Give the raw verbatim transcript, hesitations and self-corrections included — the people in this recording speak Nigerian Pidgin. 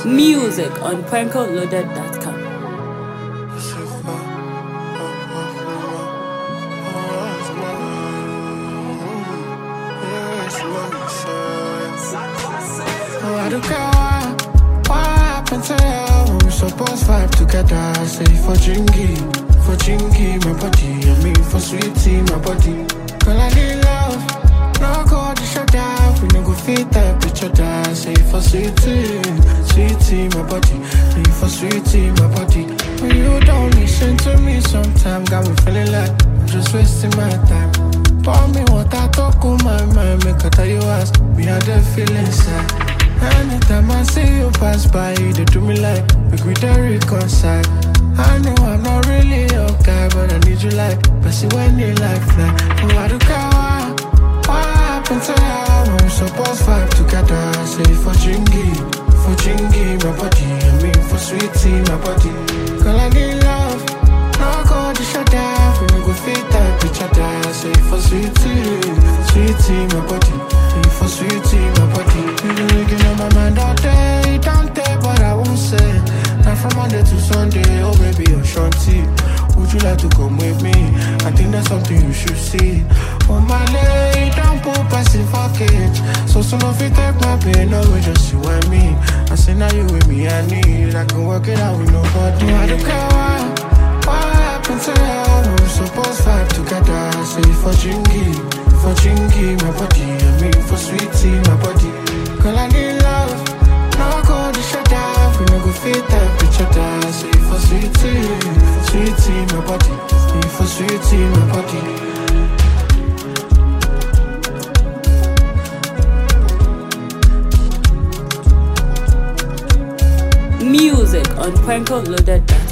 Music on Pranko Loaded dot com. I don't care what, what happened to you. We supposed vibe together. Say for Jingy, for Jingy, my body. I mean for sweetie, my body. Girl, I need love. No go to shut down. We no go fit that bitch other. Say for sweetie, sweetie, my body. Say for sweetie, my body. When you don't listen to me, sometimes got me feeling like I'm just wasting my time. Pour me water, talk on my mind. Make I tell you ask me how they feel inside. Anytime I see you pass by, they do me like make we dey reconcile. I know I'm not really your guy, but I need you like but see when you like fly. Oh, I don't care what, what happened to you. We supposed vibe together. Say for Jingy, for Jingy, my body. I mean for sweetie, my body. Girl, I need love. No go to shut down. We no go fit that bitch other. Say for sweetie, sweetie, my body. Say for sweetie, my body. You been looking on my mind all day, don't take but I won't say. Now from Monday to Sunday, oh baby, you're shanty. Would you like to come with me? I think that's something you should see. On my leg, don't put passive package. So soon if you take my pain away, just you and me. I say now you with me, I need. I can work it out with nobody. I don't care what, what happened to you. We supposed vibe together. Say for Jingy, for Jingy, my body. I mean for sweetie, my body. Girl, I need love. No go to shut down. We no go fit that bitch other. Say for sweetie, sweetie, my body. Say for sweetie, my body. Music on Pranko Loaded dot com.